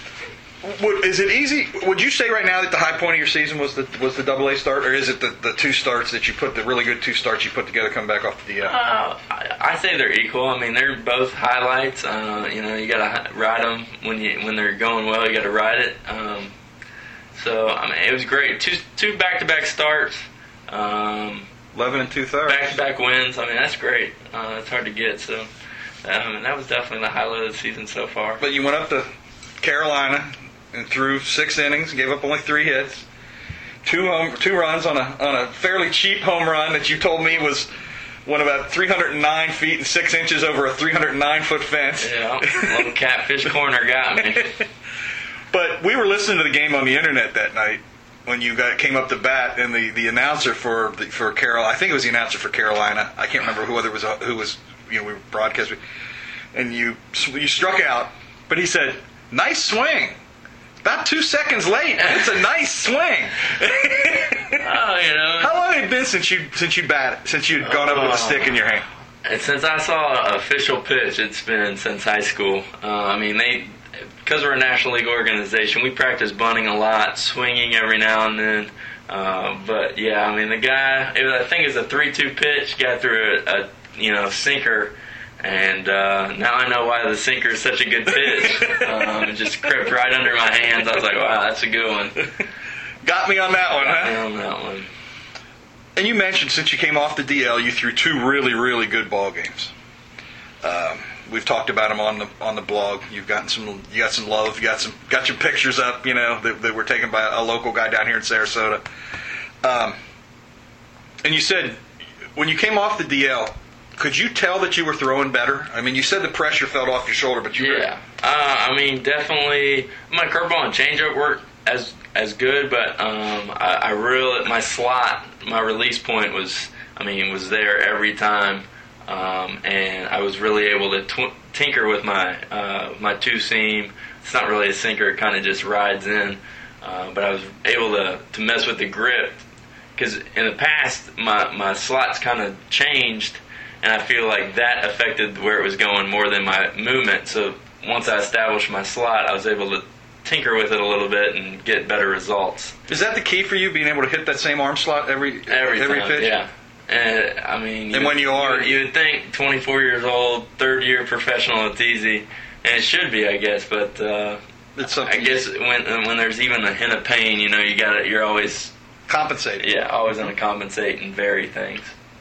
Would, is it easy? Would you say right now that the high point of your season was the was the double A start, or is it the, the two starts that you put, the really good two starts you put together coming back off the D L? Uh, I, I say they're equal. I mean, they're both highlights. Uh, you know, you got to ride them when you when they're going well. You got to ride it. Um, so I mean, it was great. Two two back to back starts. Um, Eleven and two thirds. Back to back wins. I mean, that's great. Uh, it's hard to get. So um, and that was definitely the highlight of the season so far. But you went up to Carolina and threw six innings, gave up only three hits, two home, two runs on a on a fairly cheap home run that you told me was went about three hundred nine feet and six inches over a three hundred nine foot fence. Yeah, little catfish corner got me. But we were listening to the game on the internet that night when you got came up to bat, and the, the announcer for the, for Carol, I think it was the announcer for Carolina. I can't remember who other was who was you know we were broadcasting, and you you struck out, but he said, "Nice swing." About two seconds late. It's a nice swing. Oh, you know. How long had it been since you since you bat since you'd gone up with a stick in your hand? And since I saw an official pitch, it's been since high school. Uh, I mean, they because we're a National League organization, we practice bunting a lot, swinging every now and then. Uh, but yeah, I mean, the guy, it was, I think it was a three two pitch, got through a, a you know sinker. And uh, now I know why the sinker is such a good pitch. um, it just crept right under my hands. I was like, wow, that's a good one. Got me on that one, Got huh? me on that one. And you mentioned since you came off the D L, you threw two really, really good ball games. Um, we've talked about them on the on the blog. You've gotten some, you got some love. You got some, got your pictures up. You know that, that were taken by a local guy down here in Sarasota. Um, and you said when you came off the D L, could you tell that you were throwing better? I mean, you said the pressure fell off your shoulder, but you were. Yeah, uh, I mean, definitely my curveball and changeup weren't as as good, but um, I, I really my slot, my release point was, I mean, was there every time, um, and I was really able to tw- tinker with my uh, my two seam. It's not really a sinker; it kind of just rides in, uh, but I was able to to mess with the grip because in the past my my slots kind of changed. And I feel like that affected where it was going more than my movement. So once I established my slot, I was able to tinker with it a little bit and get better results. Is that the key for you, being able to hit that same arm slot every Every, every time, pitch? yeah. And I mean, And when you are- you would think twenty-four years old, third year professional, it's easy, and it should be, I guess. But uh, It's I guess when when there's even a hint of pain, you know, you got to you're always compensating. yeah, always going to compensate and vary things.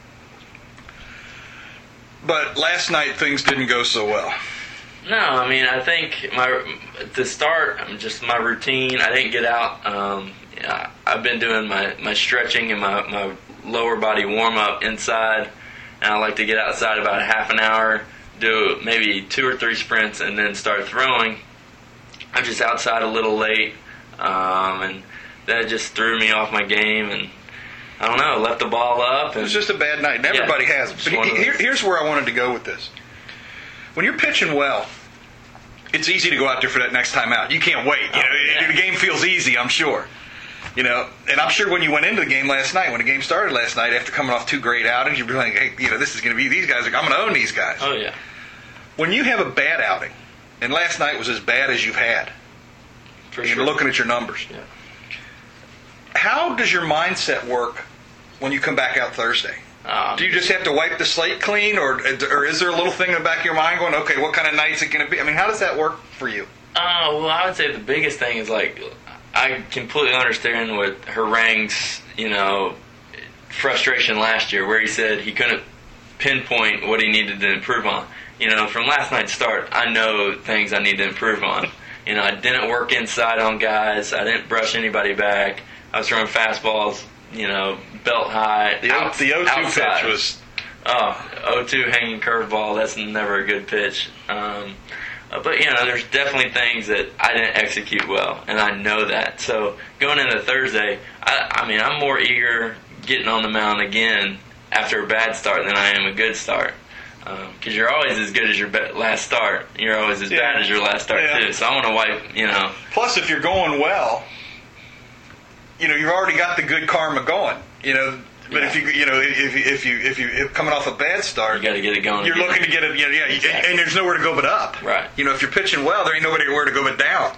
But last night things didn't go so well. No, I mean, I think my to start, just my routine. I didn't get out. Um, yeah, I've been doing my, my stretching and my, my lower body warm up inside, and I like to get outside about a half an hour, do maybe two or three sprints, and then start throwing. I'm just outside a little late, um, and that just threw me off my game, and I don't know, left the ball up. And It was just a bad night, and everybody Yeah, has them. just But one of he- here, those. here's where I wanted to go with this. When you're pitching well, it's easy to go out there for that next time out. You can't wait. You know, Oh, yeah. the game feels easy, I'm sure. You know, and I'm sure when you went into the game last night, when the game started last night, after coming off two great outings, you'd be like, hey, you know, this is going to be these guys. Are, I'm going to own these guys. Oh, yeah. When you have a bad outing, and last night was as bad as you've had, For and sure. you're looking at your numbers. Yeah. How does your mindset work when you come back out Thursday? Um, Do you just have to wipe the slate clean, or or is there a little thing in the back of your mind going, okay, what kind of night's it going to be? I mean, how does that work for you? Uh, well, I would say the biggest thing is, like, I completely understand what Harang's, you know, frustration last year, where he said he couldn't pinpoint what he needed to improve on. You know, from last night's start, I know things I need to improve on. You know, I didn't work inside on guys. I didn't brush anybody back. I was throwing fastballs, you know, belt high. The, out, the oh two outside. pitch was... Oh, oh two hanging curveball, that's never a good pitch. Um, uh, but, you know, there's definitely things that I didn't execute well, and I know that. So going into Thursday, I, I mean, I'm more eager getting on the mound again after a bad start than I am a good start. Because um, you're always as good as your be- last start. You're always as yeah. bad as your last start, yeah. too. So I want to wipe, you know. Plus, if you're going well, you know, you've already got the good karma going, you know. But yeah. if you, you know, if you, if you, if you, if coming off a bad start, you got to get it going. You're again. looking to get it, you know, yeah, exactly. and, and there's nowhere to go but up. Right. You know, if you're pitching well, there ain't nowhere to go but down.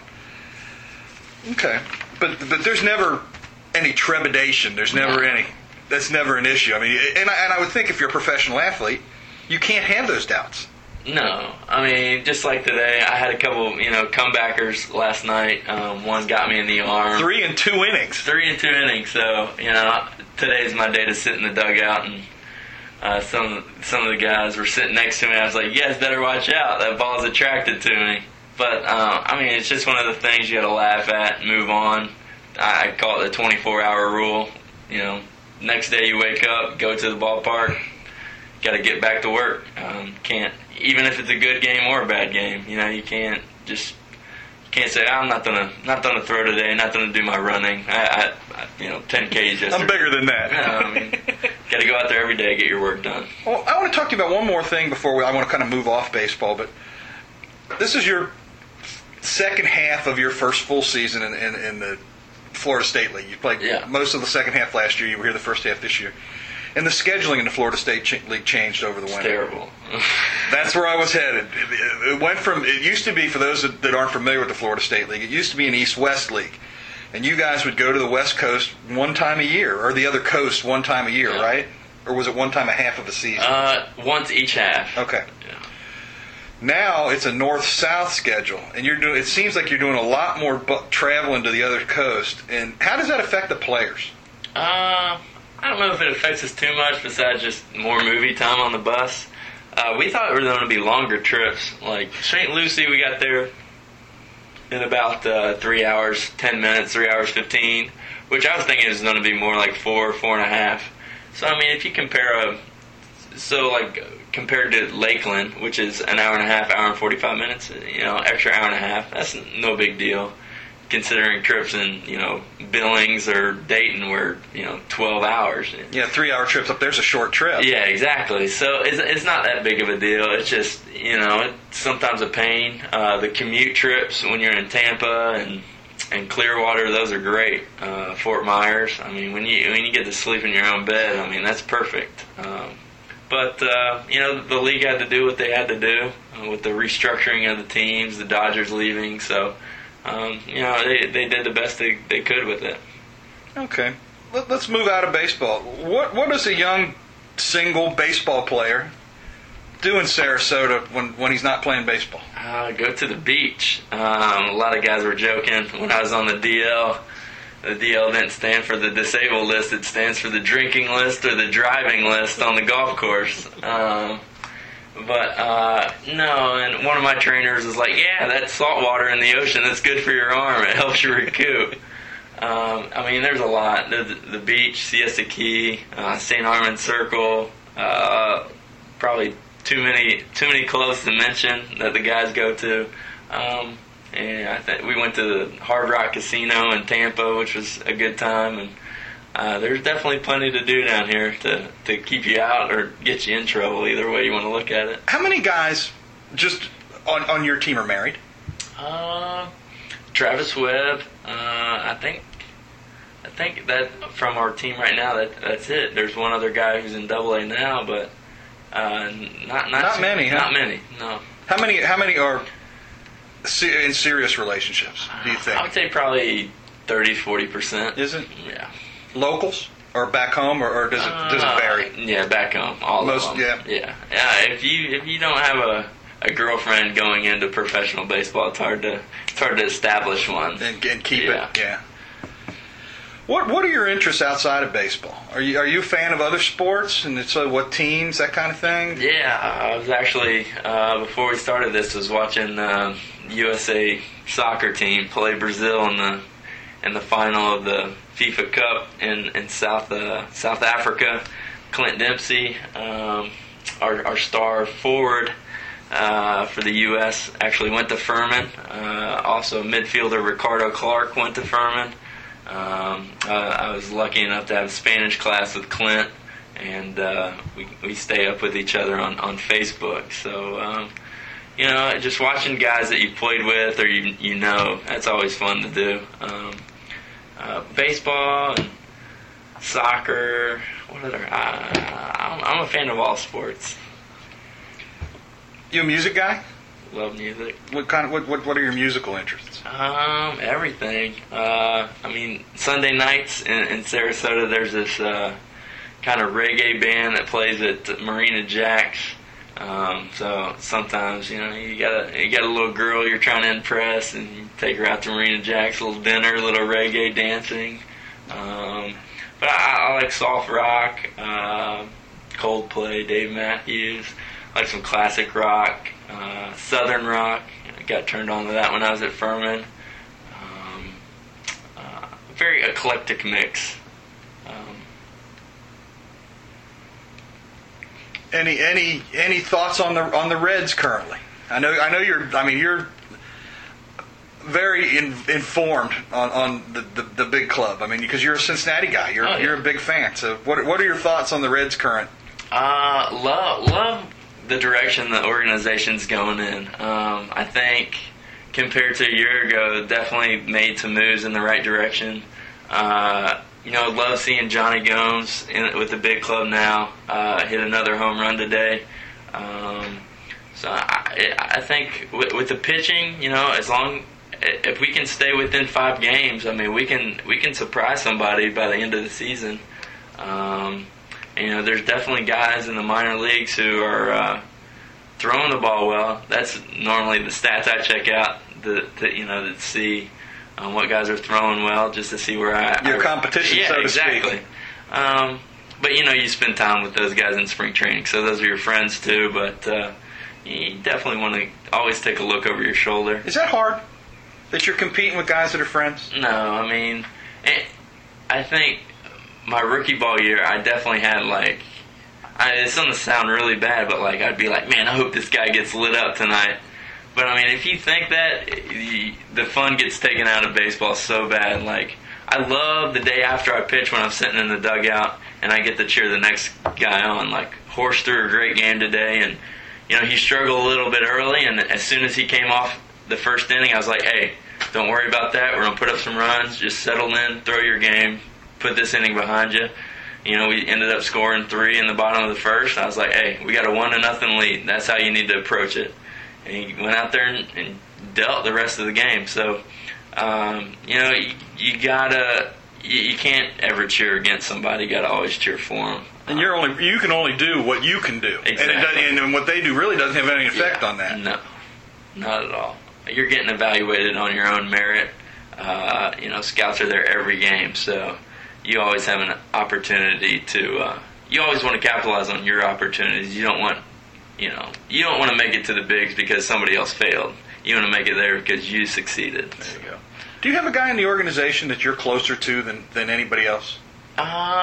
Okay, but but there's never any trepidation. There's never no. any. That's never an issue. I mean, and I, and I would think if you're a professional athlete, you can't have those doubts. No, I mean, just like today, I had a couple, you know, comebackers last night. Um, one got me in the arm. Three and two innings. Three and two innings. So, you know, today's my day to sit in the dugout, and uh, some some of the guys were sitting next to me. I was like, you guys better watch out. That ball's attracted to me. But, uh, I mean, it's just one of the things you got to laugh at and move on. I call it the twenty-four hour rule. You know, next day you wake up, go to the ballpark, got to get back to work. Um, can't. Even if it's a good game or a bad game, you know, you can't just you can't say I'm not gonna not gonna throw today, not gonna do my running. I, I, I you know, ten Ks yesterday. I'm bigger than that. No, I mean, got to go out there every day, get your work done. Well, I want to talk to you about one more thing before we, I want to kind of move off baseball. But this is your second half of your first full season in, in, in the Florida State League. You played yeah. most of the second half last year. You were here the first half this year. And the scheduling in the Florida State ch- League changed over the winter. It's terrible. That's where I was headed. It, it went from, it used to be, for those that, that aren't familiar with the Florida State League, it used to be an East-West League. And you guys would go to the West Coast one time a year, or the other coast one time a year, yeah. right? Or was it one time a half of a season? Uh, once each half. Okay. Yeah. Now it's a north-south schedule, and you're doing. It seems like you're doing a lot more bu- traveling to the other coast. And how does that affect the players? Uh... I don't know if it affects us too much besides just more movie time on the bus. Uh, we thought it was going to be longer trips. Like Saint Lucie, we got there in about uh, three hours, ten minutes, three hours, fifteen, which I was thinking it was going to be more like four, four and a half. So, I mean, if you compare a, so like compared to Lakeland, which is an hour and a half, hour and forty-five minutes, you know, extra hour and a half, that's no big deal. Considering trips in, you know, Billings or Dayton were, you know, twelve hours. Yeah, three-hour trips up there's a short trip. Yeah, exactly. So it's, it's not that big of a deal. It's just, you know, it's sometimes a pain. Uh, the commute trips when you're in Tampa and and Clearwater, those are great. Uh, Fort Myers, I mean, when you when you get to sleep in your own bed, I mean, that's perfect. Um, but, uh, you know, the league had to do what they had to do uh, with the restructuring of the teams, the Dodgers leaving, so... Um, you know, they they did the best they, they could with it. Okay. Let, let's move out of baseball. What what does a young single baseball player do in Sarasota when, when he's not playing baseball? Uh, go to the beach. Um, a lot of guys were joking when I was on the D L. The D L didn't stand for the disabled list. It stands for the drinking list or the driving list on the golf course. Um, But, uh, no, and one of my trainers was like, yeah, that's salt water in the ocean. That's good for your arm. It helps you recoup. Um, I mean, there's a lot. The, the beach, Siesta Key, uh, Saint Armand Circle, uh, probably too many too many clubs to mention that the guys go to. Um, and I think we went to the Hard Rock Casino in Tampa, which was a good time. And Uh, there's definitely plenty to do down here to, to keep you out or get you in trouble, either way you want to look at it. How many guys just on, on your team are married? Uh, Travis Webb, uh, I think I think that from our team right now, that that's it. There's one other guy who's in Double A now, but uh, not not, Not many, huh? Not many, no. How many How many are se- in serious relationships, do you think? I would say probably thirty, forty percent. Is it? Yeah. Locals? Or back home, or, or does it does it vary? Uh, yeah, back home. All Most, of them. yeah. Yeah. Yeah. If you if you don't have a, a girlfriend going into professional baseball, it's hard to it's hard to establish one. And, and keep Yeah. it, yeah. What What are your interests outside of baseball? Are you Are you a fan of other sports, and so what teams, that kind of thing? Yeah, I was actually uh, before we started this was watching uh, U S A soccer team play Brazil in the in the final of the FIFA Cup in in South uh, South Africa. Clint Dempsey, um, our our star forward uh, for the U S, actually went to Furman. Uh, also, midfielder Ricardo Clark went to Furman. Um, uh, I was lucky enough to have a Spanish class with Clint, and uh, we we stay up with each other on, on Facebook. So, um, you know, just watching guys that you played with or you you know, that's always fun to do. Um, uh, baseball and soccer. What other? Uh, I'm, I'm a fan of all sports. You a music guy? Love music. What kind of what what, what are your musical interests? Um, everything. Uh, I mean, Sunday nights in, in Sarasota, there's this uh, kind of reggae band that plays at Marina Jack's. Um, so sometimes, you know, you got a you got a little girl you're trying to impress, and you take her out to Marina Jack's, a little dinner, a little reggae dancing. Um, but I, I like soft rock, uh, Coldplay, Dave Matthews. I like some classic rock, uh, southern rock. I got turned on to that when I was at Furman. Um, uh, very eclectic mix. Um, Any any any thoughts on the on the Reds currently? I know I know you're. I mean you're very in, informed on, on the, the the big club. I mean because you're a Cincinnati guy. You're oh, yeah. you're a big fan. So what what are your thoughts on the Reds current? Uh, love love the direction the organization's going in. Um, I think compared to a year ago, definitely made some moves in the right direction. Uh, You know, love seeing Johnny Gomes in, with the big club now. Uh, hit another home run today. Um, so I, I think with, with the pitching, you know, as long if we can stay within five games, I mean, we can we can surprise somebody by the end of the season. Um, and, you know, there's definitely guys in the minor leagues who are uh, throwing the ball well. That's normally the stats I check out. The, the you know, to see. Um, what guys are throwing well, just to see where I... Your competition, yeah, so to exactly. speak. Um, but, you know, you spend time with those guys in spring training, so those are your friends, too. But uh, you definitely want to always take a look over your shoulder. Is that hard, that you're competing with guys that are friends? No, I mean, it, I think my rookie ball year, I definitely had, like... I, it's going to sound really bad, but, like, I'd be like, man, I hope this guy gets lit up tonight. But, I mean, if you think that, the fun gets taken out of baseball so bad. Like, I love the day after I pitch when I'm sitting in the dugout and I get to cheer the next guy on. Like, Horst threw a great game today, and, you know, he struggled a little bit early, and as soon as he came off the first inning, I was like, hey, don't worry about that. We're going to put up some runs. Just settle in, throw your game, put this inning behind you. You know, we ended up scoring three in the bottom of the first. I was like, hey, we got a one to nothing lead. That's how you need to approach it. And he went out there and, and dealt the rest of the game. So, um, you know, you, you gotta, you, you can't ever cheer against somebody. You gotta always cheer for them. And you're only, you can only do what you can do. Exactly. And, it doesn't, and what they do really doesn't have any effect yeah, on that. No, not at all. You're getting evaluated on your own merit. Uh, you know, scouts are there every game, so you always have an opportunity to. Uh, you always want to capitalize on your opportunities. You don't want. You know, you don't want to make it to the bigs because somebody else failed. You want to make it there because you succeeded. There you go. Do you have a guy in the organization that you're closer to than, than anybody else? Uh,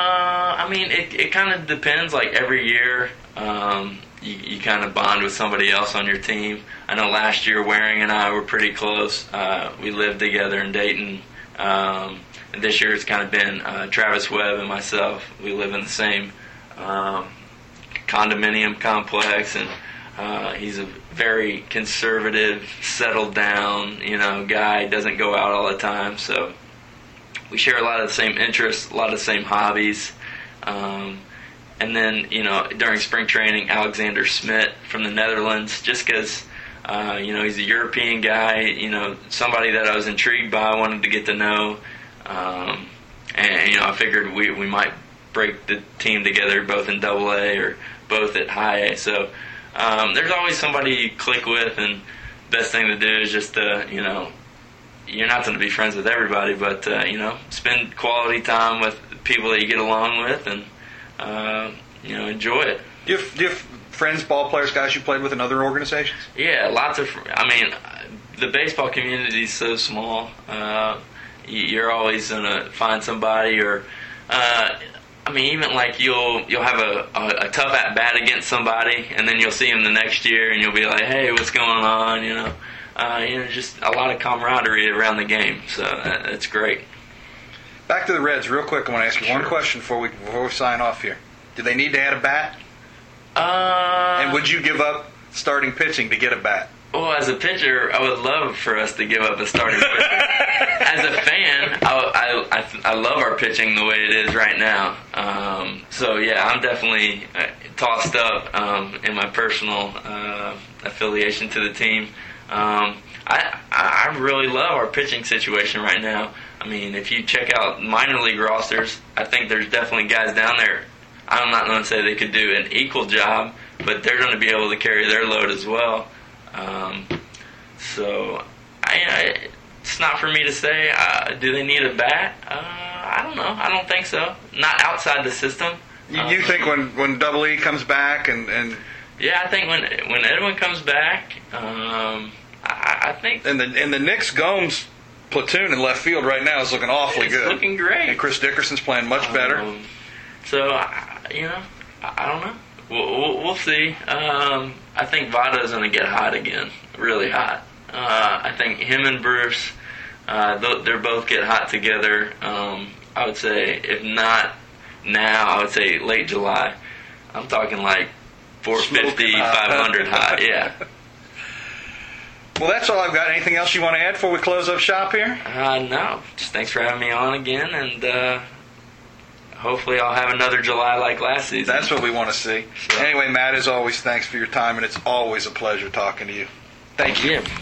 I mean, it it kind of depends. Like every year, um, you, you kind of bond with somebody else on your team. I know last year Waring and I were pretty close. Uh, we lived together in Dayton. Um, and this year it's kind of been uh, Travis Webb and myself. We live in the same um condominium complex, and uh, he's a very conservative, settled down, you know, guy. Doesn't go out all the time, so we share a lot of the same interests, a lot of the same hobbies. Um, and then, you know, during spring training, Alexander Smit from the Netherlands, just because, uh, you know, he's a European guy, you know, somebody that I was intrigued by, wanted to get to know, um, and you know, I figured we we might break the team together both in double A or both at high A. So um, there's always somebody you click with, and best thing to do is just to, you know, you're not going to be friends with everybody, but, uh, you know, spend quality time with people that you get along with and, uh, you know, enjoy it. Do you, have, do you have friends, ball players, guys you played with in other organizations? Yeah, lots of, I mean, the baseball community is so small. Uh, you're always gonna find somebody, or uh, I mean, even like you'll you'll have a, a, a tough at bat against somebody, and then you'll see them the next year, and you'll be like, hey, what's going on? You know, uh, you know, just a lot of camaraderie around the game. So that, that's great. Back to the Reds, real quick. I want to ask you sure. one question before we before we sign off here. Do they need to add a bat? Uh, and would you give up starting pitching to get a bat? Well, as a pitcher, I would love for us to give up a starting pitcher. As a fan, I, I, I, I love our pitching the way it is right now. Um, so, yeah, I'm definitely tossed up um, in my personal uh, affiliation to the team. Um, I, I really love our pitching situation right now. I mean, if you check out minor league rosters, I think there's definitely guys down there. I'm not going to say they could do an equal job, but they're going to be able to carry their load as well. Um, so, I, I, it's not for me to say. Uh, do they need a bat? Uh, I don't know. I don't think so. Not outside the system. You, you um, think when, when Double E comes back and, and yeah, I think when when Edwin comes back, um, I, I think and the and the Knicks Gomes platoon in left field right now is looking awfully it's good. Looking great. And Chris Dickerson's playing much better. Um, so, I, you know, I, I don't know. We'll, we'll, we'll see. Um, I think Vada's going to get hot again, really hot. Uh, I think him and Bruce, uh, they're both get hot together. Um, I would say, if not now, I would say late July. I'm talking like four fifty, five hundred hot, yeah. Well, that's all I've got. Anything else you want to add before we close up shop here? Uh, no. Just thanks for having me on again, and uh, hopefully I'll have another July like last season. That's what we want to see. So. Anyway, Matt, as always, thanks for your time, and it's always a pleasure talking to you. Thank, Thank you. you.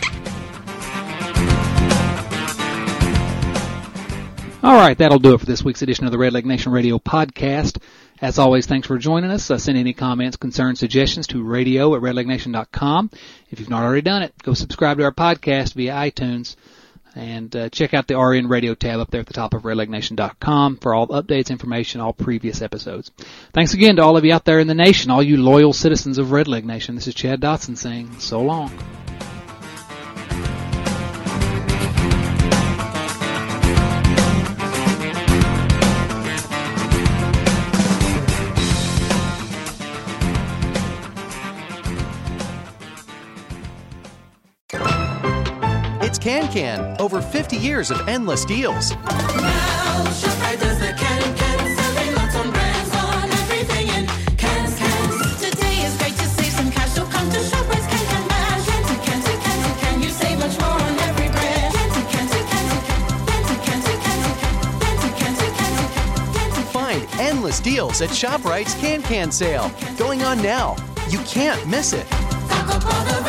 All right, that'll do it for this week's edition of the Red Leg Nation Radio podcast. As always, thanks for joining us. Uh, send any comments, concerns, suggestions to radio at red leg nation dot com. If you've not already done it, go subscribe to our podcast via iTunes. And uh, check out the R N Radio tab up there at the top of red leg nation dot com for all updates, information, all previous episodes. Thanks again to all of you out there in the nation, all you loyal citizens of Red Leg Nation. This is Chad Dotson saying so long. It's Can-Can. Over fifty years of endless deals. Now, ShopRite does the Can-Can, serving lots on brands on everything in cans, cans. Today is great to save some cash, so come to ShopRite's Can-Can Man. Can to can to can to can, you save much more on every brand. Can to can to can to can, can to can to can to can, can to can to can, can to. Find endless deals at ShopRite's Can-Can sale. Going on now. You can't miss it. Taco Bell.